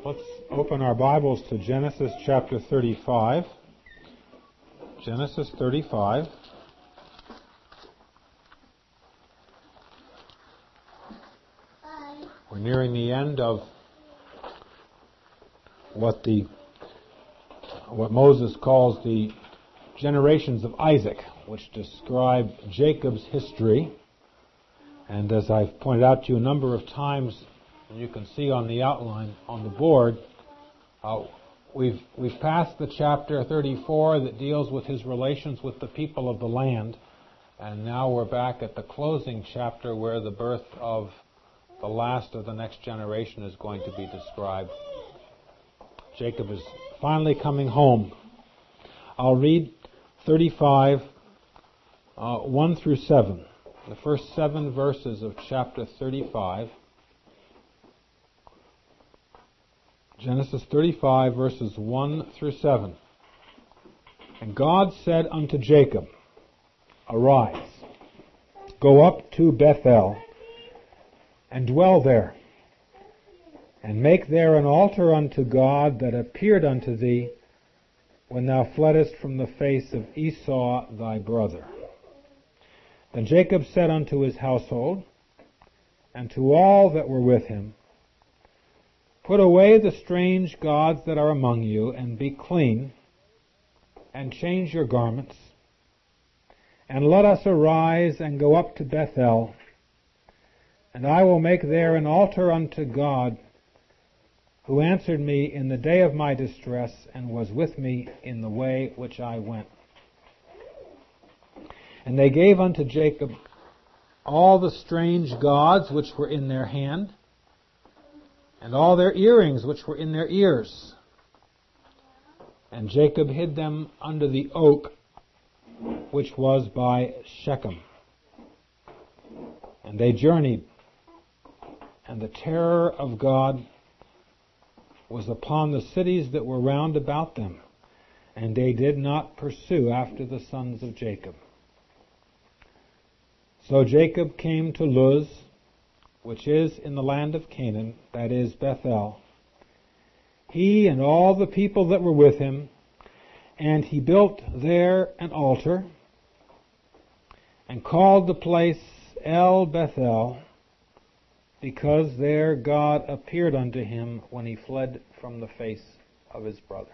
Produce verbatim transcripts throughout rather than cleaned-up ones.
Let's open our Bibles to Genesis chapter thirty-five. Genesis thirty-five. We're nearing the end of what the what Moses calls the generations of Isaac, which describe Jacob's history. And as I've pointed out to you a number of times, and you can see on the outline on the board, uh, we've we've passed the chapter thirty-four that deals with his relations with the people of the land, and now we're back at the closing chapter where the birth of the last of the next generation is going to be described. Jacob is finally coming home. I'll read thirty-five, uh, one through seven. The first seven verses of chapter thirty-five. Genesis thirty-five, verses one through seven. And God said unto Jacob, Arise, go up to Bethel, and dwell there, and make there an altar unto God that appeared unto thee when thou fleddest from the face of Esau thy brother. Then Jacob said unto his household, and to all that were with him, Put away the strange gods that are among you, and be clean, and change your garments, and let us arise and go up to Bethel, and I will make there an altar unto God, who answered me in the day of my distress, and was with me in the way which I went. And they gave unto Jacob all the strange gods which were in their hand, and all their earrings which were in their ears. And Jacob hid them under the oak which was by Shechem. And they journeyed, and the terror of God was upon the cities that were round about them, and they did not pursue after the sons of Jacob. So Jacob came to Luz, which is in the land of Canaan, that is Bethel, he and all the people that were with him, and he built there an altar, and called the place El Bethel, because there God appeared unto him when he fled from the face of his brother.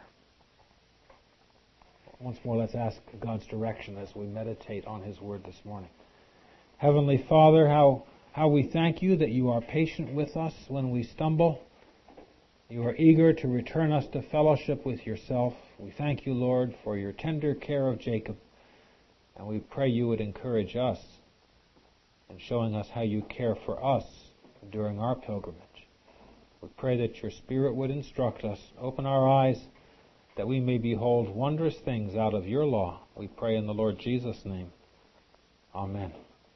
Once more, let's ask God's direction as we meditate on his word this morning. Heavenly Father, how, how we thank you that you are patient with us when we stumble. You are eager to return us to fellowship with yourself. We thank you, Lord, for your tender care of Jacob, and we pray you would encourage us in showing us how you care for us during our pilgrimage. We pray that your Spirit would instruct us, open our eyes, that we may behold wondrous things out of your law. We pray in the Lord Jesus' name. Amen.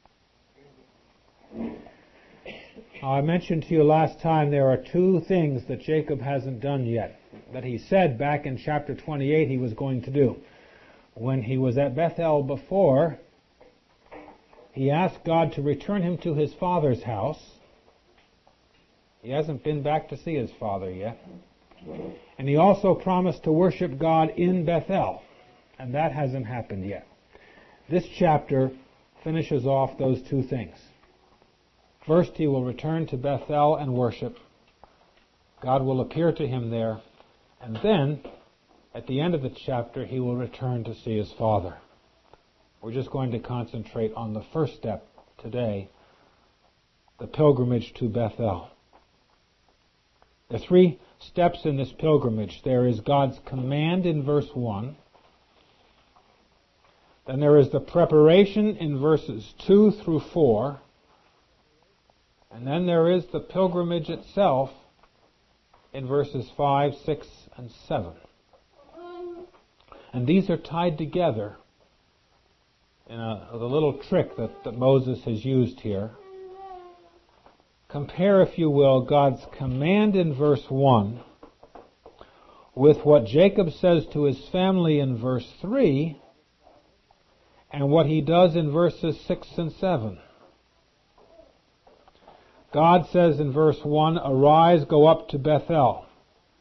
Now, I mentioned to you last time there are two things that Jacob hasn't done yet, that he said back in chapter twenty-eight he was going to do. When he was at Bethel before, he asked God to return him to his father's house. He hasn't been back to see his father yet. And he also promised to worship God in Bethel, and that hasn't happened yet. This chapter finishes off those two things. First, he will return to Bethel and worship. God will appear to him there. And then, at the end of the chapter, he will return to see his father. We're just going to concentrate on the first step today, the pilgrimage to Bethel. There are three steps in this pilgrimage. There is God's command in verse one. Then there is the preparation in verses two through four. And then there is the pilgrimage itself in verses five, six, and seven. And these are tied together in a, a little trick that, that Moses has used here. Compare, if you will, God's command in verse one with what Jacob says to his family in verse three and what he does in verses six and seven. God says in verse one, Arise, go up to Bethel.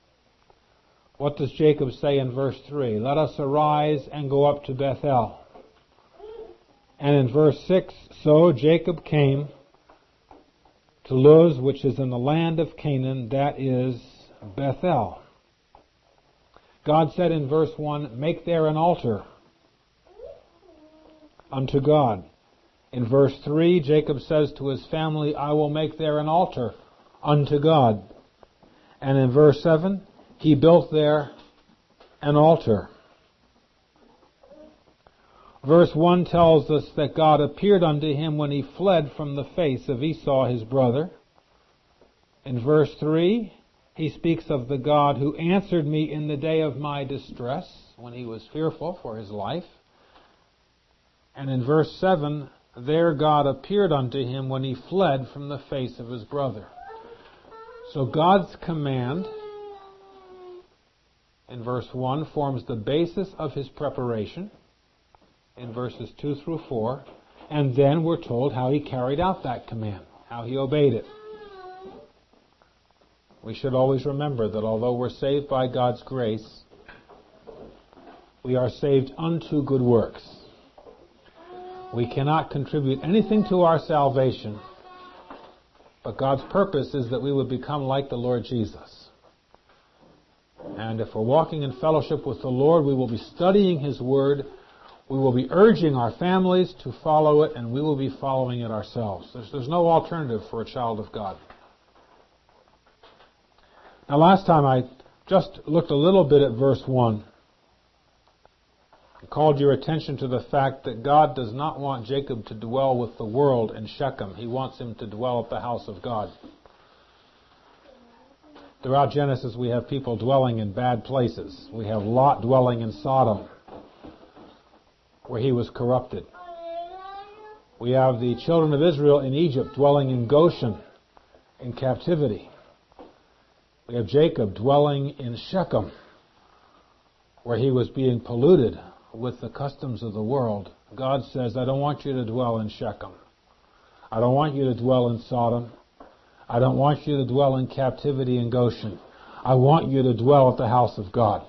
What does Jacob say in verse three? Let us arise and go up to Bethel. And in verse six, so Jacob came to Luz, which is in the land of Canaan, that is Bethel. God said in verse one, make there an altar unto God. In verse three, Jacob says to his family, I will make there an altar unto God. And in verse seven, he built there an altar. Verse one tells us that God appeared unto him when he fled from the face of Esau his brother. In verse three, he speaks of the God who answered me in the day of my distress, when he was fearful for his life. And in verse seven, there God appeared unto him when he fled from the face of his brother. So God's command in verse one forms the basis of his preparation in verses two through four, and then we're told how he carried out that command, how he obeyed it. We should always remember that although we're saved by God's grace, we are saved unto good works. We cannot contribute anything to our salvation, but God's purpose is that we would become like the Lord Jesus. And if we're walking in fellowship with the Lord, we will be studying His Word, we will be urging our families to follow it, and we will be following it ourselves. There's, there's no alternative for a child of God. Now last time I just looked a little bit at verse one. I called your attention to the fact that God does not want Jacob to dwell with the world in Shechem. He wants him to dwell at the house of God. Throughout Genesis we have people dwelling in bad places. We have Lot dwelling in Sodom, where he was corrupted. We have the children of Israel in Egypt dwelling in Goshen, in captivity. We have Jacob dwelling in Shechem, where he was being polluted with the customs of the world. God says, I don't want you to dwell in Shechem. I don't want you to dwell in Sodom. I don't want you to dwell in captivity in Goshen. I want you to dwell at the house of God.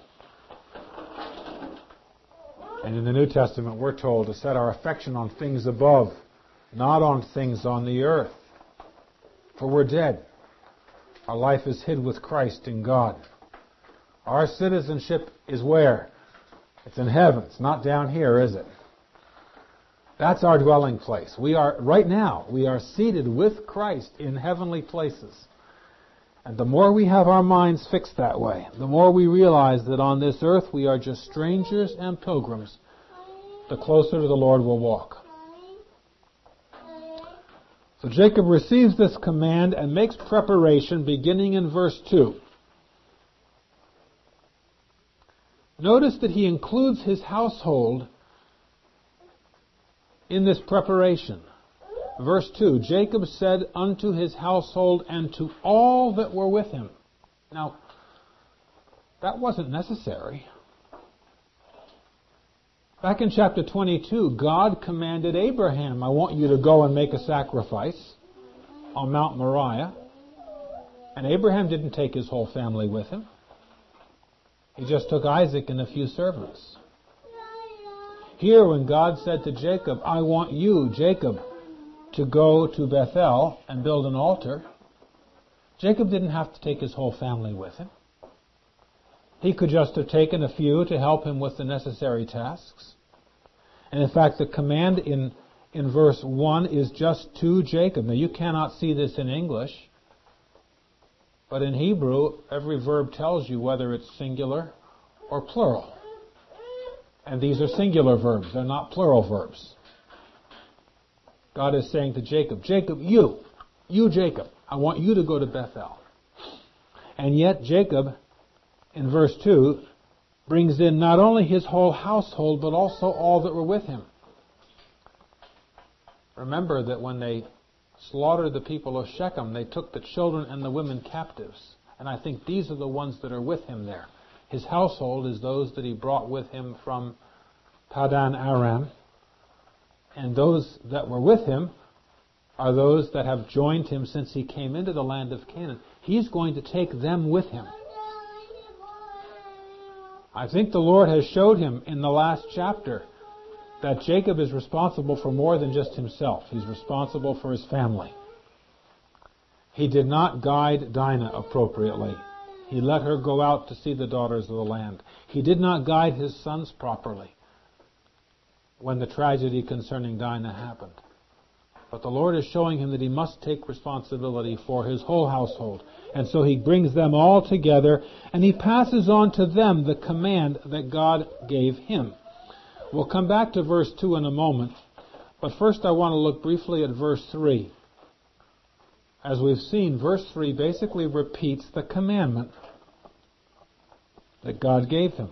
And in the New Testament, we're told to set our affection on things above, not on things on the earth. For we're dead. Our life is hid with Christ in God. Our citizenship is where? It's in heaven. It's not down here, is it? That's our dwelling place. We are, right now, we are seated with Christ in heavenly places. And the more we have our minds fixed that way, the more we realize that on this earth we are just strangers and pilgrims, the closer to the Lord we'll walk. So Jacob receives this command and makes preparation beginning in verse two. Notice that he includes his household in this preparation. Verse two, Jacob said unto his household and to all that were with him. Now, that wasn't necessary. Back in chapter twenty-two, God commanded Abraham, I want you to go and make a sacrifice on Mount Moriah. And Abraham didn't take his whole family with him. He just took Isaac and a few servants. Here, when God said to Jacob, I want you, Jacob, to go to Bethel and build an altar, Jacob didn't have to take his whole family with him. He could just have taken a few to help him with the necessary tasks. And in fact, the command in, in verse one is just to Jacob. Now, you cannot see this in English, but in Hebrew, every verb tells you whether it's singular or plural. And these are singular verbs. They're not plural verbs. God is saying to Jacob, Jacob, you, you Jacob, I want you to go to Bethel. And yet Jacob, in verse two, brings in not only his whole household, but also all that were with him. Remember that when they slaughtered the people of Shechem, they took the children and the women captives. And I think these are the ones that are with him there. His household is those that he brought with him from Padan Aram. And those that were with him are those that have joined him since he came into the land of Canaan. He's going to take them with him. I think the Lord has showed him in the last chapter that Jacob is responsible for more than just himself. He's responsible for his family. He did not guide Dinah appropriately. He let her go out to see the daughters of the land. He did not guide his sons properly when the tragedy concerning Dinah happened. But the Lord is showing him that he must take responsibility for his whole household. And so he brings them all together, and he passes on to them the command that God gave him. We'll come back to verse two in a moment, but first I want to look briefly at verse three. As we've seen, verse three basically repeats the commandment that God gave him.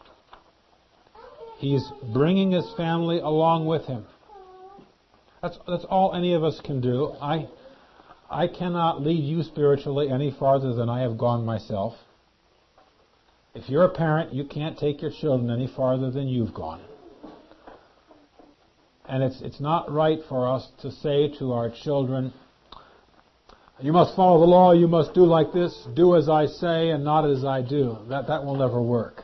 He's bringing his family along with him. That's that's all any of us can do. I I cannot lead you spiritually any farther than I have gone myself. If you're a parent, you can't take your children any farther than you've gone. And it's it's not right for us to say to our children, you must follow the law, you must do like this, do as I say and not as I do. That that will never work.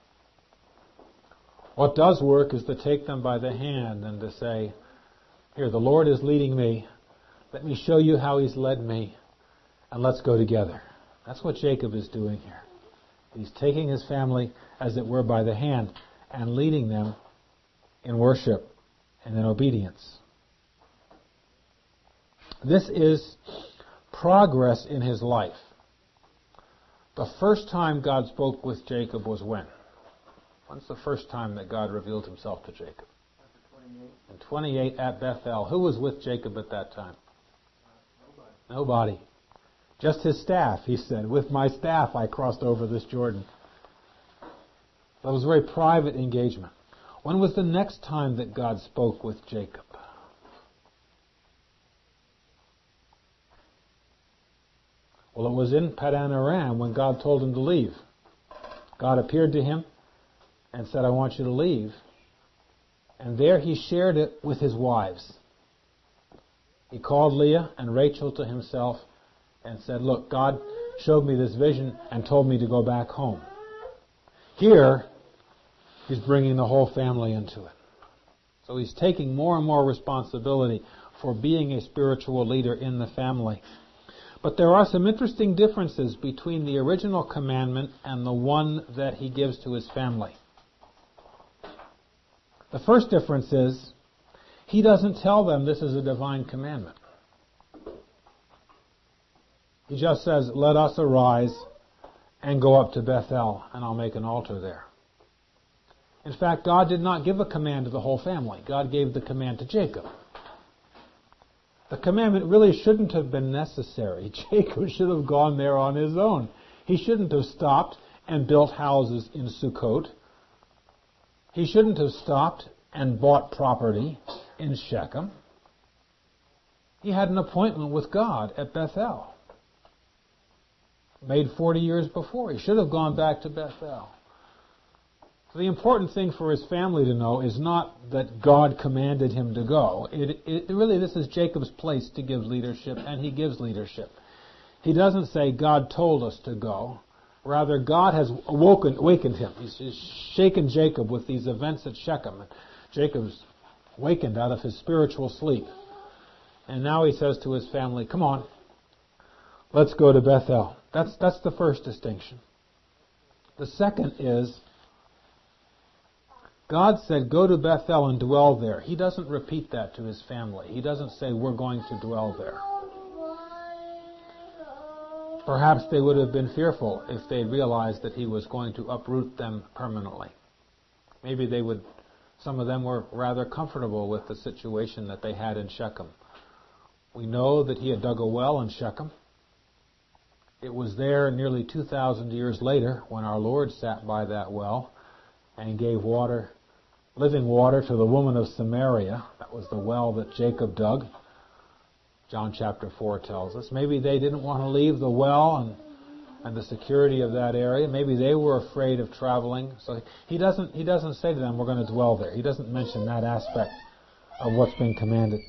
What does work is to take them by the hand and to say, here, the Lord is leading me. Let me show you how He's led me, and let's go together. That's what Jacob is doing here. He's taking his family, as it were, by the hand and leading them in worship and in obedience. This is progress in his life. The first time God spoke with Jacob was when? When's the first time that God revealed Himself to Jacob? In twenty-eight at Bethel. Who was with Jacob at that time? Nobody. Nobody. Just his staff, he said. With my staff I crossed over this Jordan. That was a very private engagement. When was the next time that God spoke with Jacob? Well, it was in Padan Aram when God told him to leave. God appeared to him and said, I want you to leave. And there he shared it with his wives. He called Leah and Rachel to himself and said, look, God showed me this vision and told me to go back home. Here, he's bringing the whole family into it. So he's taking more and more responsibility for being a spiritual leader in the family. But there are some interesting differences between the original commandment and the one that he gives to his family. The first difference is, he doesn't tell them this is a divine commandment. He just says, let us arise and go up to Bethel, and I'll make an altar there. In fact, God did not give a command to the whole family. God gave the command to Jacob. The commandment really shouldn't have been necessary. Jacob should have gone there on his own. He shouldn't have stopped and built houses in Sukkot. He shouldn't have stopped and bought property in Shechem. He had an appointment with God at Bethel, made forty years before. He should have gone back to Bethel. So the important thing for his family to know is not that God commanded him to go. It, it, really, this is Jacob's place to give leadership, and he gives leadership. He doesn't say, God told us to go. Rather, God has awoken, awakened him. He's, he's shaken Jacob with these events at Shechem. Jacob's awakened out of his spiritual sleep. And now he says to his family, come on, let's go to Bethel. That's, that's the first distinction. The second is, God said, go to Bethel and dwell there. He doesn't repeat that to his family. He doesn't say, we're going to dwell there. Perhaps they would have been fearful if they realized that he was going to uproot them permanently. Maybe they would, some of them were rather comfortable with the situation that they had in Shechem. We know that he had dug a well in Shechem. It was there nearly two thousand years later when our Lord sat by that well and gave water, living water, to the woman of Samaria. That was the well that Jacob dug. John chapter four tells us. Maybe they didn't want to leave the well and, and the security of that area. Maybe they were afraid of traveling. So he doesn't he doesn't say to them, we're going to dwell there. He doesn't mention that aspect of what's been commanded.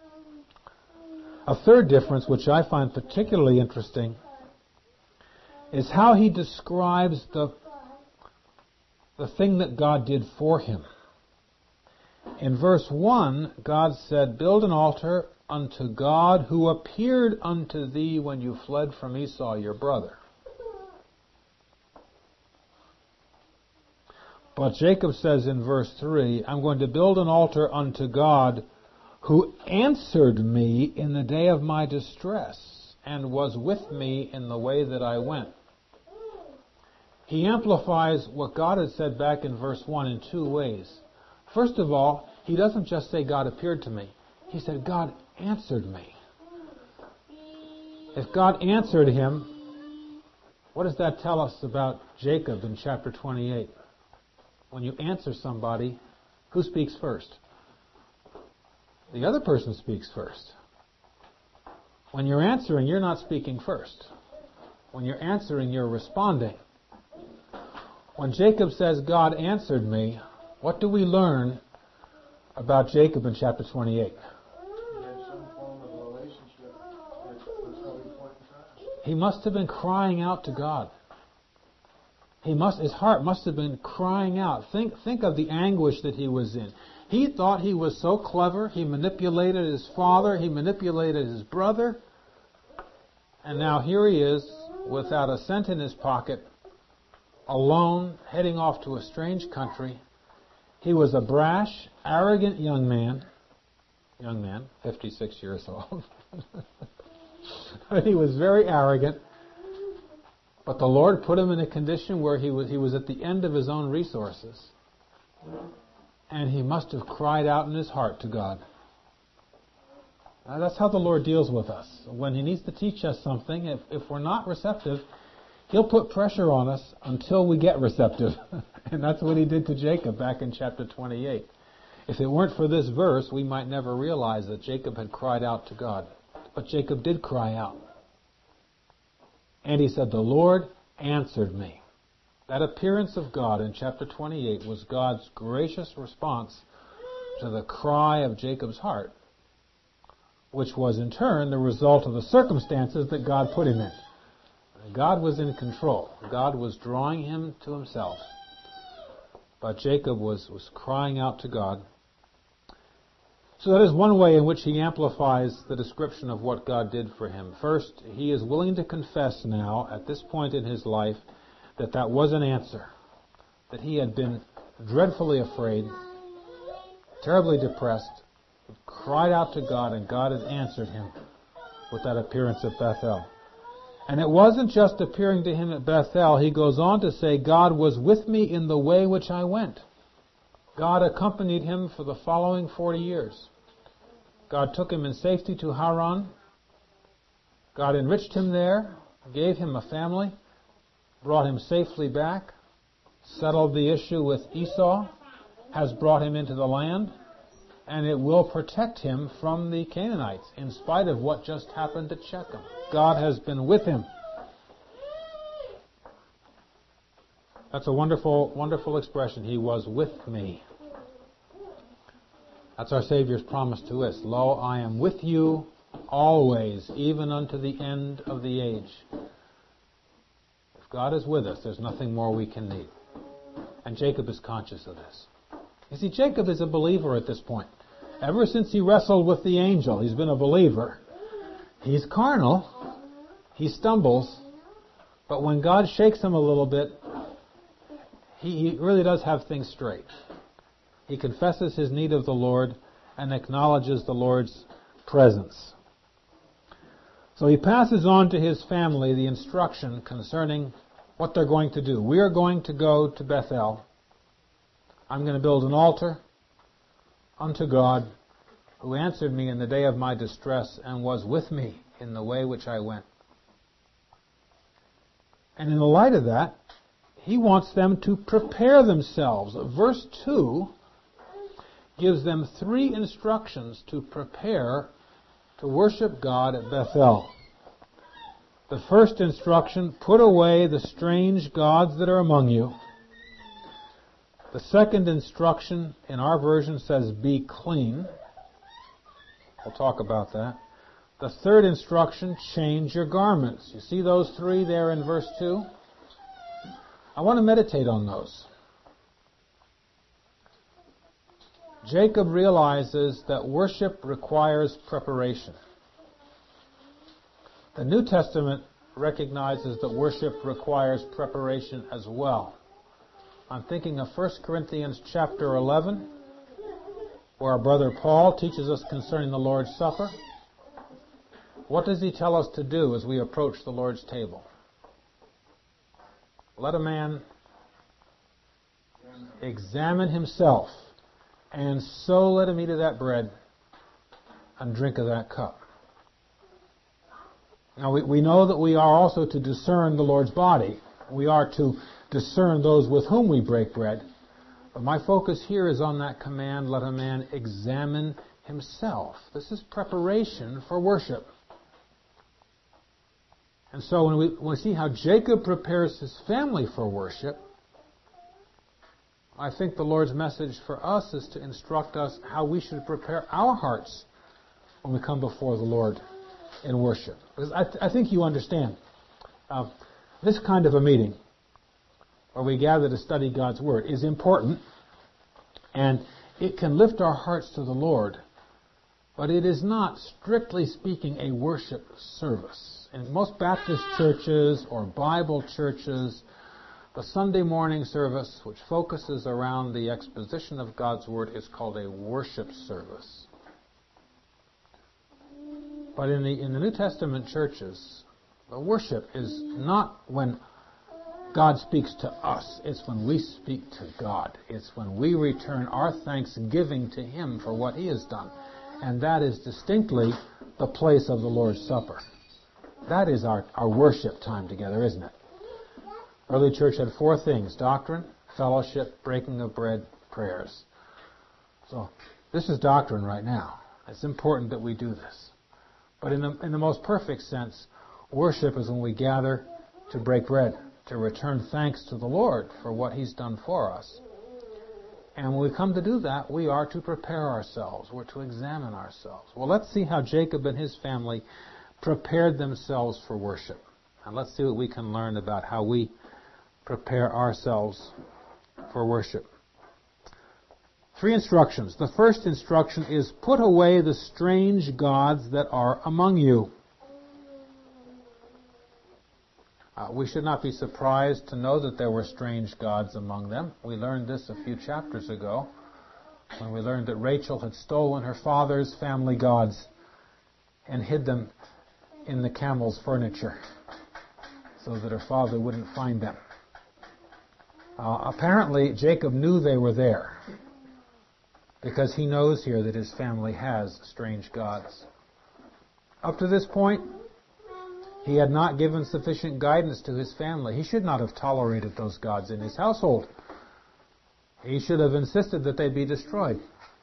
A third difference, which I find particularly interesting, is how he describes the, the thing that God did for him. In verse one, God said, "Build an altar unto God who appeared unto thee when you fled from Esau your brother." But Jacob says in verse three, "I'm going to build an altar unto God who answered me in the day of my distress and was with me in the way that I went." He amplifies what God had said back in verse one in two ways. First of all, he doesn't just say God appeared to me. He said God answered me. If God answered him, what does that tell us about Jacob in chapter twenty-eight? When you answer somebody, who speaks first? The other person speaks first. When you're answering, you're not speaking first. When you're answering, you're responding. When Jacob says, "God answered me," what do we learn about Jacob in chapter twenty-eight? He had some form of relationship. That's how he pointed out. He must have been crying out to God. He must, his heart must have been crying out. Think, think of the anguish that he was in. He thought he was so clever. He manipulated his father. He manipulated his brother. And now here he is, without a cent in his pocket, alone, heading off to a strange country. He was a brash, arrogant young man. Young man, fifty-six years old. He was very arrogant. But the Lord put him in a condition where he was, he was at the end of his own resources. And he must have cried out in his heart to God. Now, that's how the Lord deals with us. When he needs to teach us something, if, if we're not receptive, he'll put pressure on us until we get receptive. And that's what he did to Jacob back in chapter twenty-eight. If it weren't for this verse, we might never realize that Jacob had cried out to God. But Jacob did cry out. And he said, "The Lord answered me." That appearance of God in chapter twenty-eight was God's gracious response to the cry of Jacob's heart, which was in turn the result of the circumstances that God put him in. God was in control. God was drawing him to himself. But Jacob was, was crying out to God. So that is one way in which he amplifies the description of what God did for him. First, he is willing to confess now, at this point in his life, that that was an answer. That he had been dreadfully afraid, terribly depressed, cried out to God, and God had answered him with that appearance at Bethel. And it wasn't just appearing to him at Bethel. He goes on to say, "God was with me in the way which I went." God accompanied him for the following forty years. God took him in safety to Haran. God enriched him there, gave him a family, brought him safely back, settled the issue with Esau, has brought him into the land, and it will protect him from the Canaanites in spite of what just happened at Shechem. God has been with him. That's a wonderful, wonderful expression. He was with me. That's our Savior's promise to us. "Lo, I am with you always, even unto the end of the age." If God is with us, there's nothing more we can need. And Jacob is conscious of this. You see, Jacob is a believer at this point. Ever since he wrestled with the angel, he's been a believer. He's carnal. He stumbles. But when God shakes him a little bit, he, he really does have things straight. He confesses his need of the Lord and acknowledges the Lord's presence. So he passes on to his family the instruction concerning what they're going to do. We are going to go to Bethel. I'm going to build an altar unto God, who answered me in the day of my distress and was with me in the way which I went. And in the light of that, he wants them to prepare themselves. Verse two gives them three instructions to prepare to worship God at Bethel. The first instruction, put away the strange gods that are among you. The second instruction in our version says, be clean. We'll talk about that. The third instruction, change your garments. You see those three there in verse two? I want to meditate on those. Jacob realizes that worship requires preparation. The New Testament recognizes that worship requires preparation as well. I'm thinking of First Corinthians chapter eleven, where our brother Paul teaches us concerning the Lord's Supper. What does he tell us to do as we approach the Lord's table? Let a man examine himself, and so let him eat of that bread and drink of that cup. Now, we, we know that we are also to discern the Lord's body. We are to discern those with whom we break bread. But my focus here is on that command, let a man examine himself. This is preparation for worship. And so when we, when we see how Jacob prepares his family for worship, I think the Lord's message for us is to instruct us how we should prepare our hearts when we come before the Lord in worship. Because I, th- I think you understand. Uh, this kind of a meeting, where we gather to study God's Word, is important, and it can lift our hearts to the Lord, but it is not, strictly speaking, a worship service. In most Baptist churches or Bible churches, the Sunday morning service, which focuses around the exposition of God's Word, is called a worship service. But in the in the New Testament churches, the worship is not when God speaks to us. It's when we speak to God. It's when we return our thanksgiving to Him for what He has done. And that is distinctly the place of the Lord's Supper. That is our, our worship time together, isn't it? Early church had four things: doctrine, fellowship, breaking of bread, prayers. So this is doctrine right now. It's important that we do this. But in the, in the most perfect sense, worship is when we gather to break bread, to return thanks to the Lord for what He's done for us. And when we come to do that, we are to prepare ourselves. We're to examine ourselves. Well, let's see how Jacob and his family prepared themselves for worship. And let's see what we can learn about how we prepare ourselves for worship. Three instructions. The first instruction is, put away the strange gods that are among you. Uh, we should not be surprised to know that there were strange gods among them. We learned this a few chapters ago, when we learned that Rachel had stolen her father's family gods and hid them in the camel's furniture so that her father wouldn't find them. Uh, apparently, Jacob knew they were there, because he knows here that his family has strange gods. Up to this point, he had not given sufficient guidance to his family. He should not have tolerated those gods in his household. He should have insisted that they be destroyed.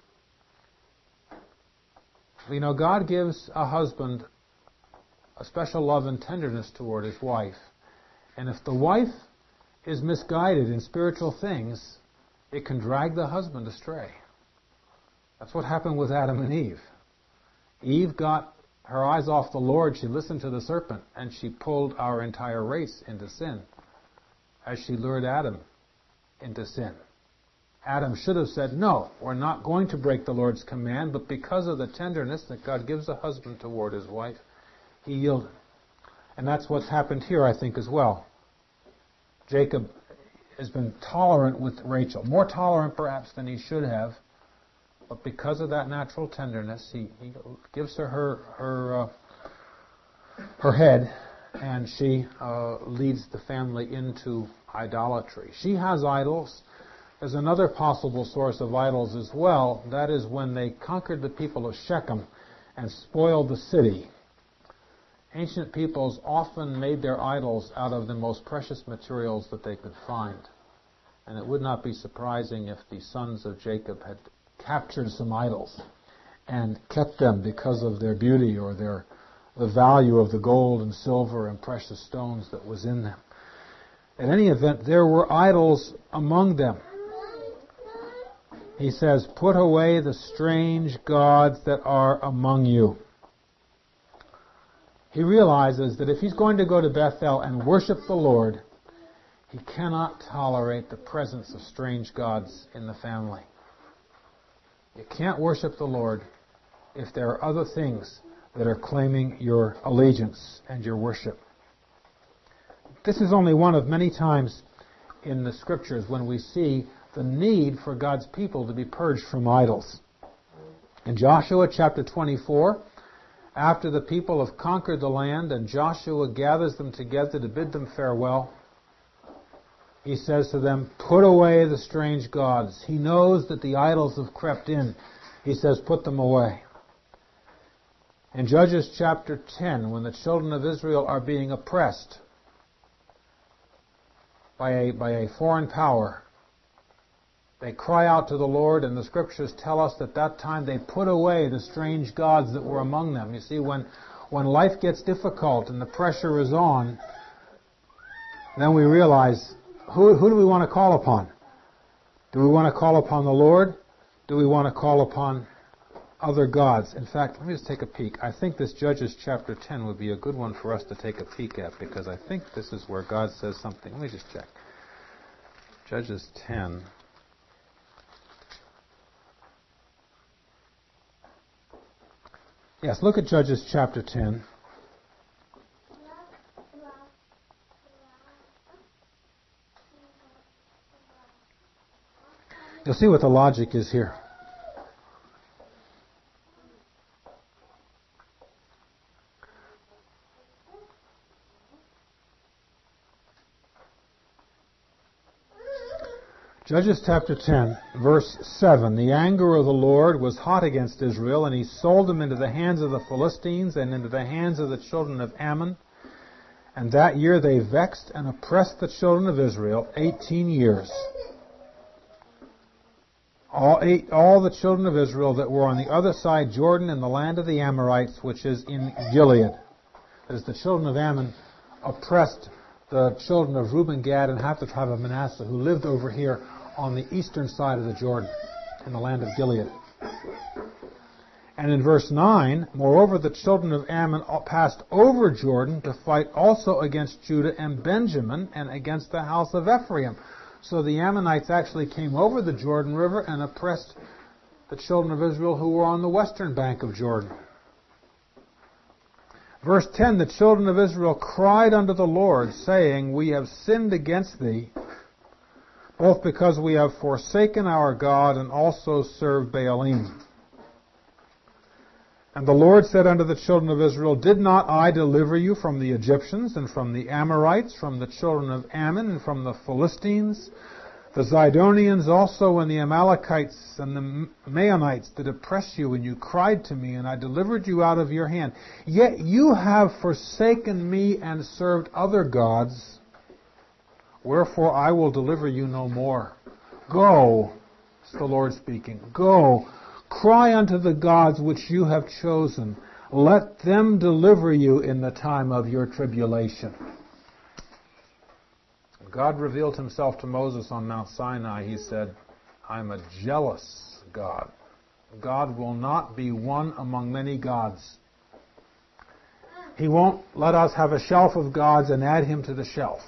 You know, God gives a husband a special love and tenderness toward his wife. And if the wife is misguided in spiritual things, it can drag the husband astray. That's what happened with Adam and Eve. Eve got her eyes off the Lord. She listened to the serpent, and she pulled our entire race into sin as she lured Adam into sin. Adam should have said, no, we're not going to break the Lord's command, but because of the tenderness that God gives a husband toward his wife, he yielded. And that's what's happened here, I think, as well. Jacob has been tolerant with Rachel, more tolerant perhaps than he should have, but because of that natural tenderness, he, he gives her her her, uh, her head, and she uh, leads the family into idolatry. She has idols. There's another possible source of idols as well. That is when they conquered the people of Shechem and spoiled the city. Ancient peoples often made their idols out of the most precious materials that they could find. And it would not be surprising if the sons of Jacob had captured some idols and kept them because of their beauty or their the value of the gold and silver and precious stones that was in them. In any event, there were idols among them. He says, put away the strange gods that are among you. he realizes that if he's going to go to Bethel and worship the Lord, he cannot tolerate the presence of strange gods in the family. You can't worship the Lord if there are other things that are claiming your allegiance and your worship. This is only one of many times in the Scriptures when we see the need for God's people to be purged from idols. In Joshua chapter twenty-four, after the people have conquered the land and Joshua gathers them together to bid them farewell, he says to them, put away the strange gods. He knows that the idols have crept in. He says, put them away. In Judges chapter ten, when the children of Israel are being oppressed by a, by a foreign power, they cry out to the Lord, and the Scriptures tell us that that time they put away the strange gods that were among them. You see, when, when life gets difficult and the pressure is on, then we realize, who, who do we want to call upon? Do we want to call upon the Lord? Do we want to call upon other gods? In fact, let me just take a peek. I think this Judges chapter ten would be a good one for us to take a peek at, because I think this is where God says something. Let me just check. Judges ten. Yes, look at Judges chapter ten. You'll see what the logic is here. Judges chapter ten, verse seven. The anger of the Lord was hot against Israel, and he sold them into the hands of the Philistines and into the hands of the children of Ammon. And that year they vexed and oppressed the children of Israel eighteen years. All, eight, all the children of Israel that were on the other side Jordan in the land of the Amorites, which is in Gilead. That is, the children of Ammon oppressed the children of Reuben, Gad, and half the tribe of Manasseh, who lived over here on the eastern side of the Jordan, in the land of Gilead. And in verse nine, moreover, the children of Ammon passed over Jordan to fight also against Judah and Benjamin and against the house of Ephraim. So the Ammonites actually came over the Jordan River and oppressed the children of Israel who were on the western bank of Jordan. Verse ten, the children of Israel cried unto the Lord, saying, we have sinned against thee, both because we have forsaken our God and also served Baalim. And the Lord said unto the children of Israel, did not I deliver you from the Egyptians and from the Amorites, from the children of Ammon and from the Philistines, the Zidonians also and the Amalekites and the Maonites did oppress you, and you cried to me, and I delivered you out of your hand. Yet you have forsaken me and served other gods, wherefore I will deliver you no more. Go, it's the Lord speaking, go, cry unto the gods which you have chosen. Let them deliver you in the time of your tribulation. God revealed himself to Moses on Mount Sinai. He said, I'm a jealous God. God will not be one among many gods. He won't let us have a shelf of gods and add him to the shelf.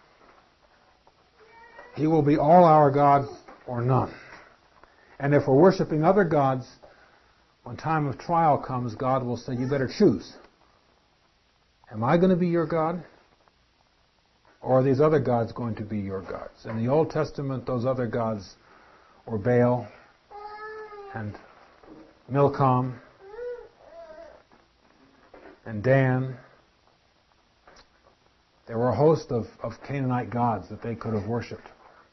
He will be all our God or none. And if we're worshiping other gods, when time of trial comes, God will say, you better choose. Am I going to be your God? Or are these other gods going to be your gods? In the Old Testament, those other gods were Baal and Milcom and Dan. There were a host of, of Canaanite gods that they could have worshipped.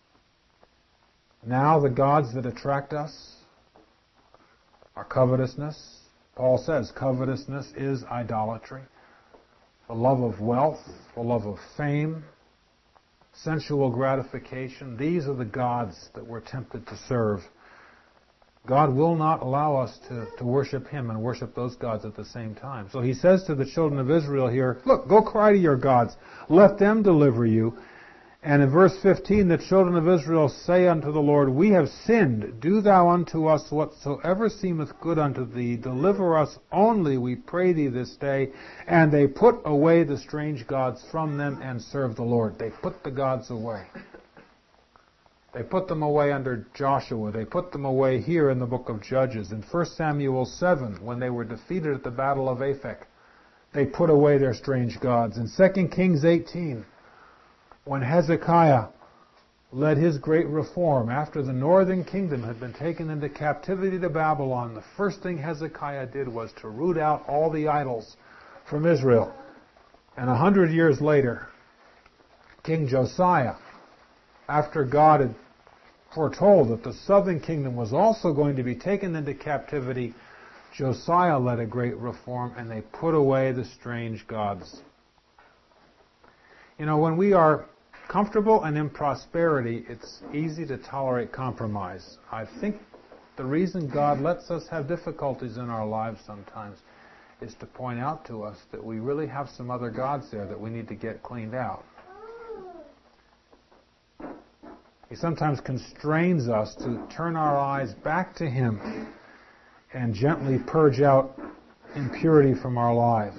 Now the gods that attract us are covetousness. Paul says covetousness is idolatry. The love of wealth, the love of fame, sensual gratification. These are the gods that we're tempted to serve. God will not allow us to, to worship him and worship those gods at the same time. So he says to the children of Israel here, look, go cry to your gods. Let them deliver you. And in verse fifteen, the children of Israel say unto the Lord, We have sinned. Do thou unto us whatsoever seemeth good unto thee. Deliver us only, we pray thee, this day. And they put away the strange gods from them and serve the Lord. They put the gods away. They put them away under Joshua. They put them away here in the book of Judges. In First Samuel seven, when they were defeated at the battle of Aphek, they put away their strange gods. In Second Kings eighteen, when Hezekiah led his great reform after the northern kingdom had been taken into captivity to Babylon, the first thing Hezekiah did was to root out all the idols from Israel. And a hundred years later, King Josiah, after God had foretold that the southern kingdom was also going to be taken into captivity, Josiah led a great reform, and they put away the strange gods. You know, when we are comfortable and in prosperity, it's easy to tolerate compromise. I think the reason God lets us have difficulties in our lives sometimes is to point out to us that we really have some other gods there that we need to get cleaned out. He sometimes constrains us to turn our eyes back to Him and gently purge out impurity from our lives.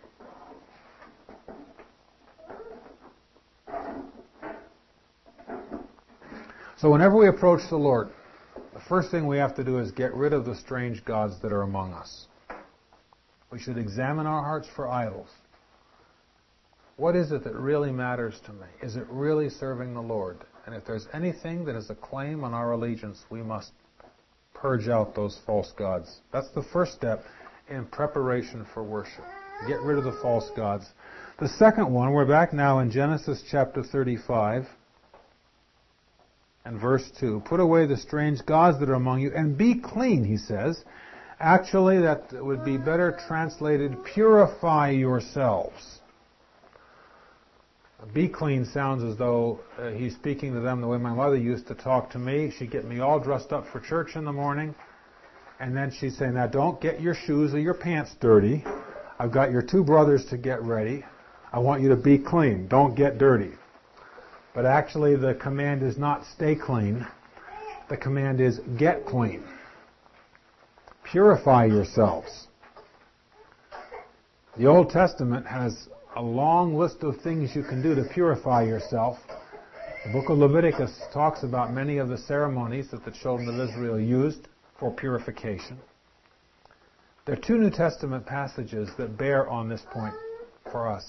So whenever we approach the Lord, the first thing we have to do is get rid of the strange gods that are among us. We should examine our hearts for idols. What is it that really matters to me? Is it really serving the Lord? And if there's anything that is a claim on our allegiance, we must purge out those false gods. That's the first step in preparation for worship. Get rid of the false gods. The second one, we're back now in Genesis chapter thirty-five and verse two. Put away the strange gods that are among you and be clean, he says. Actually, that would be better translated, purify yourselves. Be clean sounds as though uh, he's speaking to them the way my mother used to talk to me. She'd get me all dressed up for church in the morning, and then she'd say, now don't get your shoes or your pants dirty. I've got your two brothers to get ready. I want you to be clean. Don't get dirty. But actually the command is not stay clean. The command is get clean. Purify yourselves. The Old Testament has a long list of things you can do to purify yourself. The book of Leviticus talks about many of the ceremonies that the children of Israel used for purification. There are two New Testament passages that bear on this point for us.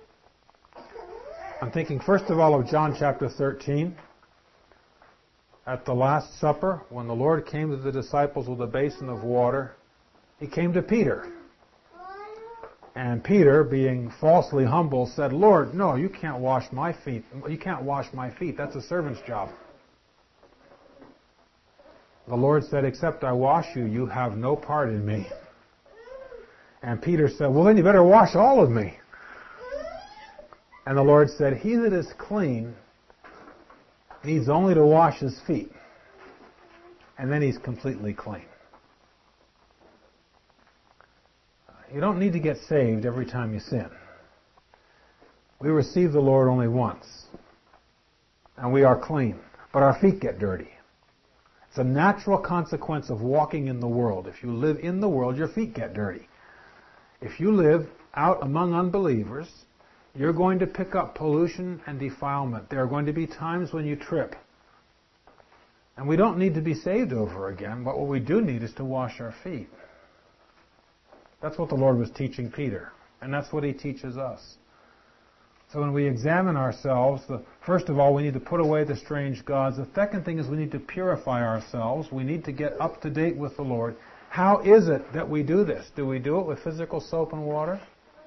I'm thinking first of all of John chapter thirteen. At the Last Supper, when the Lord came to the disciples with a basin of water, He came to Peter. And Peter, being falsely humble, said, Lord, no, you can't wash my feet. You can't wash my feet. That's a servant's job. The Lord said, except I wash you, you have no part in me. And Peter said, well, then you better wash all of me. And the Lord said, he that is clean needs only to wash his feet, and then he's completely clean. You don't need to get saved every time you sin. We receive the Lord only once, and we are clean, but our feet get dirty. It's a natural consequence of walking in the world. If you live in the world, your feet get dirty. If you live out among unbelievers, you're going to pick up pollution and defilement. There are going to be times when you trip. And we don't need to be saved over again, but what we do need is to wash our feet. That's what the Lord was teaching Peter, and that's what He teaches us. So when we examine ourselves, the, first of all, we need to put away the strange gods. The second thing is we need to purify ourselves. We need to get up to date with the Lord. How is it that we do this? Do we do it with physical soap and water?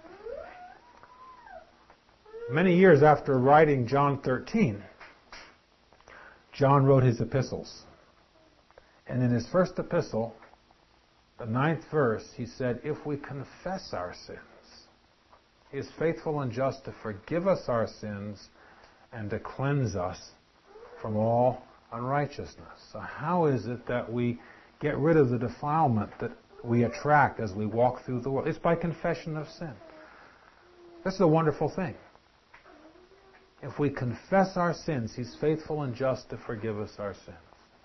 Many years after writing John thirteen, John wrote his epistles. And in his first epistle, the ninth verse, he said, if we confess our sins, He is faithful and just to forgive us our sins and to cleanse us from all unrighteousness. So how is it that we get rid of the defilement that we attract as we walk through the world? It's by confession of sin. This is a wonderful thing. If we confess our sins, He's faithful and just to forgive us our sins.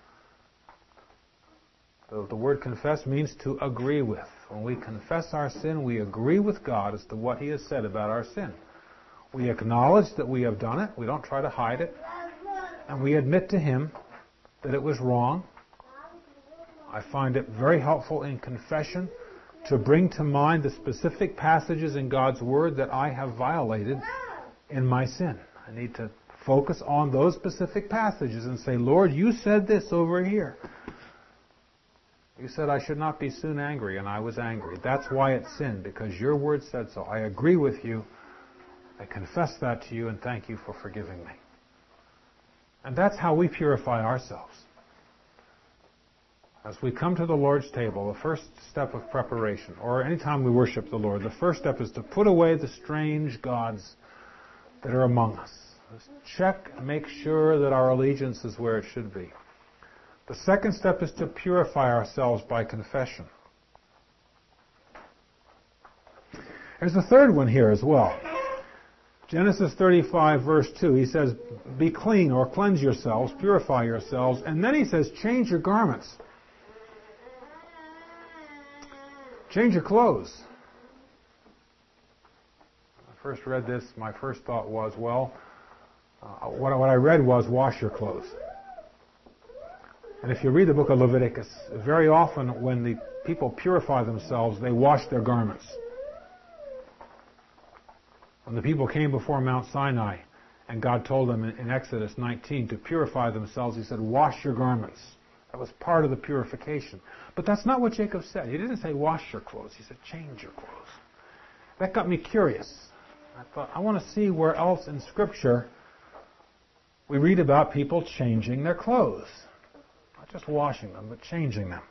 So the word confess means to agree with. When we confess our sin, we agree with God as to what He has said about our sin. We acknowledge that we have done it. We don't try to hide it. And we admit to Him that it was wrong. I find it very helpful in confession to bring to mind the specific passages in God's Word that I have violated in my sin. I need to focus on those specific passages and say, Lord, you said this over here. You said I should not be soon angry, and I was angry. That's why it's sin, because your Word said so. I agree with you. I confess that to you, and thank you for forgiving me. And that's how we purify ourselves. As we come to the Lord's table, the first step of preparation, or any time we worship the Lord, the first step is to put away the strange gods that are among us. Let's check, make sure that our allegiance is where it should be. The second step is to purify ourselves by confession. There's a third one here as well. Genesis thirty-five, verse two, he says, be clean or cleanse yourselves, purify yourselves. And then he says, change your garments. Change your clothes. When I first read this, my first thought was, well, uh, what, what I read was, wash your clothes. And if you read the book of Leviticus, very often when the people purify themselves, they wash their garments. When the people came before Mount Sinai, and God told them in, in Exodus nineteen to purify themselves, He said, wash your garments. That was part of the purification. But that's not what Jacob said. He didn't say wash your clothes. He said change your clothes. That got me curious. I thought, I want to see where else in Scripture we read about people changing their clothes. Not just washing them, but changing them.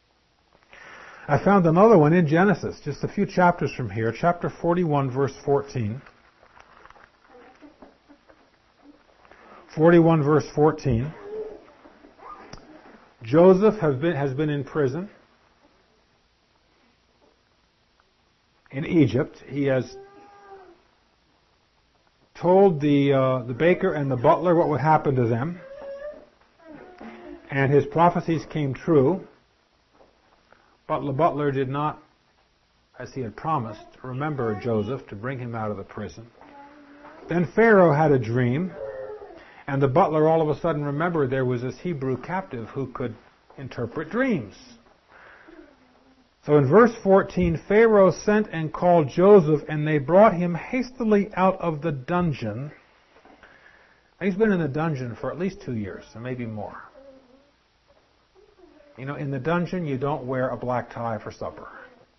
I found another one in Genesis, just a few chapters from here, chapter forty-one, verse fourteen. forty-one, verse fourteen. Joseph has been, has been in prison in Egypt. He has told the uh, the baker and the butler what would happen to them, and his prophecies came true. But the butler did not, as he had promised, remember Joseph to bring him out of the prison. Then Pharaoh had a dream, and the butler all of a sudden remembered there was this Hebrew captive who could interpret dreams. So in verse fourteen, Pharaoh sent and called Joseph, and they brought him hastily out of the dungeon. He's been in the dungeon for at least two years, and maybe more. You know, in the dungeon, you don't wear a black tie for supper.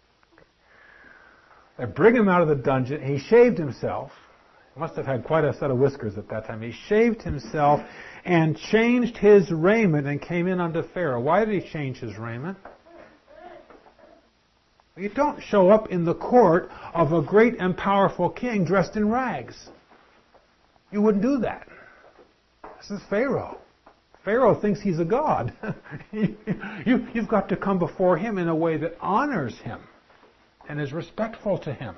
They bring him out of the dungeon. He shaved himself. He must have had quite a set of whiskers at that time. He shaved himself and changed his raiment and came in unto Pharaoh. Why did he change his raiment? You don't show up in the court of a great and powerful king dressed in rags. You wouldn't do that. This is Pharaoh. Pharaoh thinks he's a god. you, you, you've got to come before him in a way that honors him and is respectful to him.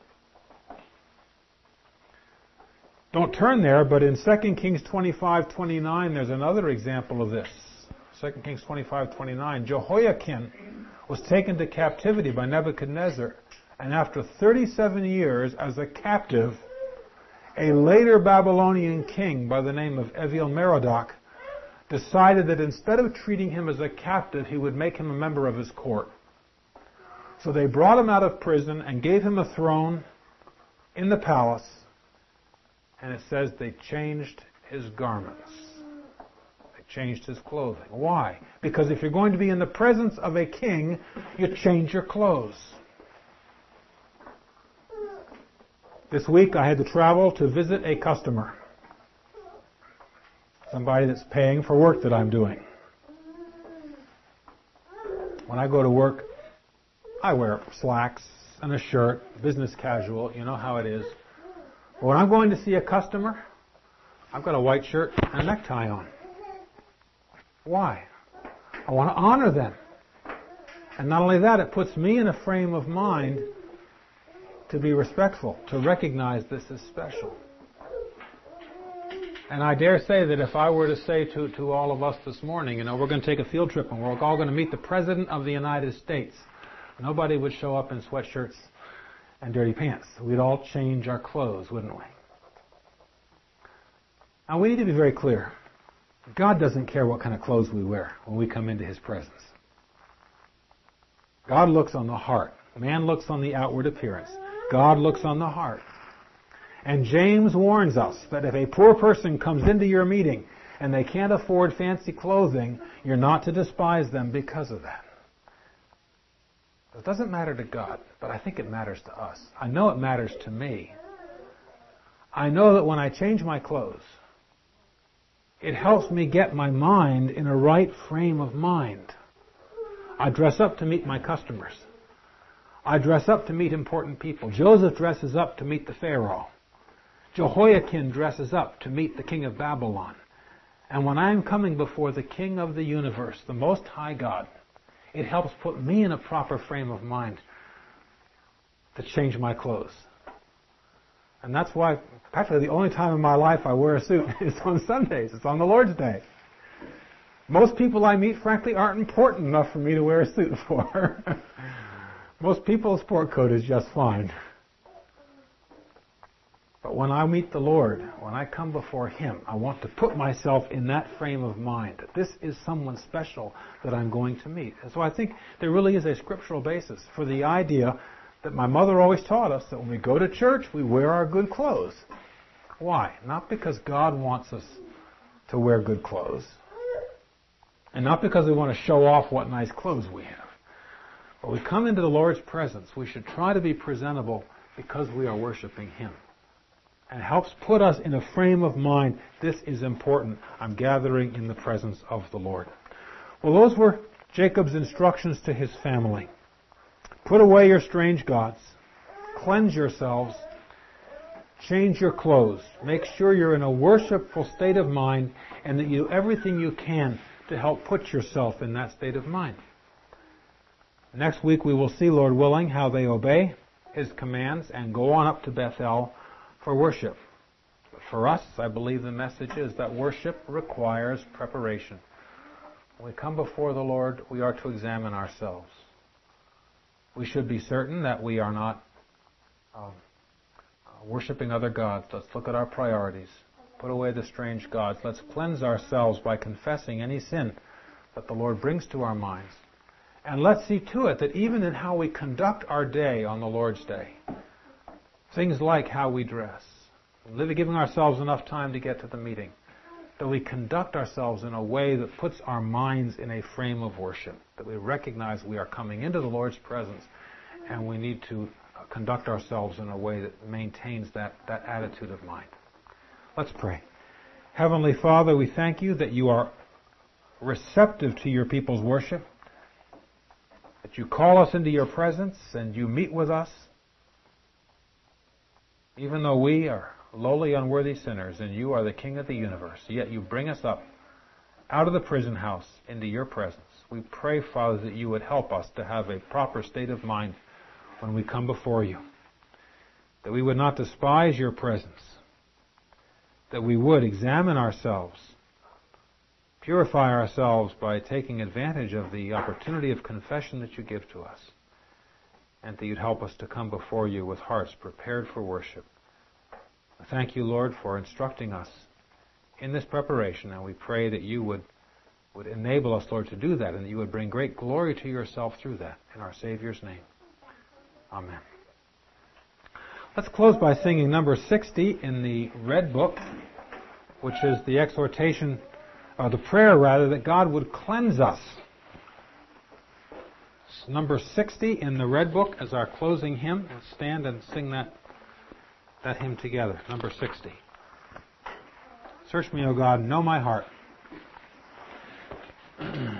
Don't turn there, but in Second Kings twenty-five twenty-nine, there's another example of this. Second Kings twenty-five twenty-nine, Jehoiakim was taken to captivity by Nebuchadnezzar, and after thirty-seven years as a captive, a later Babylonian king by the name of Evil-Merodach decided that instead of treating him as a captive, he would make him a member of his court. So they brought him out of prison and gave him a throne in the palace, and it says they changed his garments. They changed his clothing. Why? Because if you're going to be in the presence of a king, you change your clothes. This week I had to travel to visit a customer. Somebody that's paying for work that I'm doing. When I go to work, I wear slacks and a shirt, business casual, you know how it is. But when I'm going to see a customer, I've got a white shirt and a necktie on. Why? I want to honor them. And not only that, it puts me in a frame of mind to be respectful, to recognize this is special. And I dare say that if I were to say to, to all of us this morning, you know, we're going to take a field trip and we're all going to meet the President of the United States, nobody would show up in sweatshirts and dirty pants. We'd all change our clothes, wouldn't we? Now we need to be very clear. God doesn't care what kind of clothes we wear when we come into His presence. God looks on the heart. Man looks on the outward appearance. God looks on the heart. And James warns us that if a poor person comes into your meeting and they can't afford fancy clothing, you're not to despise them because of that. It doesn't matter to God, but I think it matters to us. I know it matters to me. I know that when I change my clothes, it helps me get my mind in a right frame of mind. I dress up to meet my customers. I dress up to meet important people. Joseph dresses up to meet the Pharaoh. Jehoiakim dresses up to meet the king of Babylon. And when I'm coming before the King of the universe, the Most High God, it helps put me in a proper frame of mind to change my clothes. And that's why, practically the only time in my life I wear a suit is on Sundays. It's on the Lord's Day. Most people I meet, frankly, aren't important enough for me to wear a suit for. Most people's sport coat is just fine. But when I meet the Lord, when I come before Him, I want to put myself in that frame of mind, that this is someone special that I'm going to meet. And so I think there really is a scriptural basis for the idea that my mother always taught us that when we go to church, we wear our good clothes. Why? Not because God wants us to wear good clothes, and not because we want to show off what nice clothes we have. But we come into the Lord's presence, we should try to be presentable because we are worshiping Him. And it helps put us in a frame of mind, this is important. I'm gathering in the presence of the Lord. Well, those were Jacob's instructions to his family. Put away your strange gods. Cleanse yourselves. Change your clothes. Make sure you're in a worshipful state of mind and that you do everything you can to help put yourself in that state of mind. Next week we will see, Lord willing, how they obey His commands and go on up to Bethel for worship. For us, I believe the message is that worship requires preparation. When we come before the Lord, we are to examine ourselves. We should be certain that we are not um, worshiping other gods. Let's look at our priorities. Put away the strange gods. Let's cleanse ourselves by confessing any sin that the Lord brings to our minds. And let's see to it that even in how we conduct our day on the Lord's Day, things like how we dress, giving ourselves enough time to get to the meeting, that we conduct ourselves in a way that puts our minds in a frame of worship, that we recognize we are coming into the Lord's presence and we need to conduct ourselves in a way that maintains that, that attitude of mind. Let's pray. Heavenly Father, we thank You that You are receptive to Your people's worship, that You call us into Your presence and You meet with us, even though we are lowly, unworthy sinners, and You are the King of the universe, yet You bring us up out of the prison house into Your presence. We pray, Father, that You would help us to have a proper state of mind when we come before You, that we would not despise Your presence, that we would examine ourselves, purify ourselves by taking advantage of the opportunity of confession that You give to us, and that You'd help us to come before You with hearts prepared for worship. Thank You, Lord, for instructing us in this preparation, and we pray that You would, would enable us, Lord, to do that, and that You would bring great glory to Yourself through that, in our Savior's name. Amen. Let's close by singing number sixty in the Red Book, which is the exhortation, or the prayer rather, that God would cleanse us. It's number sixty in the Red Book as our closing hymn. Let's stand and sing that, that hymn together. Number sixty. Search me, O God, know my heart.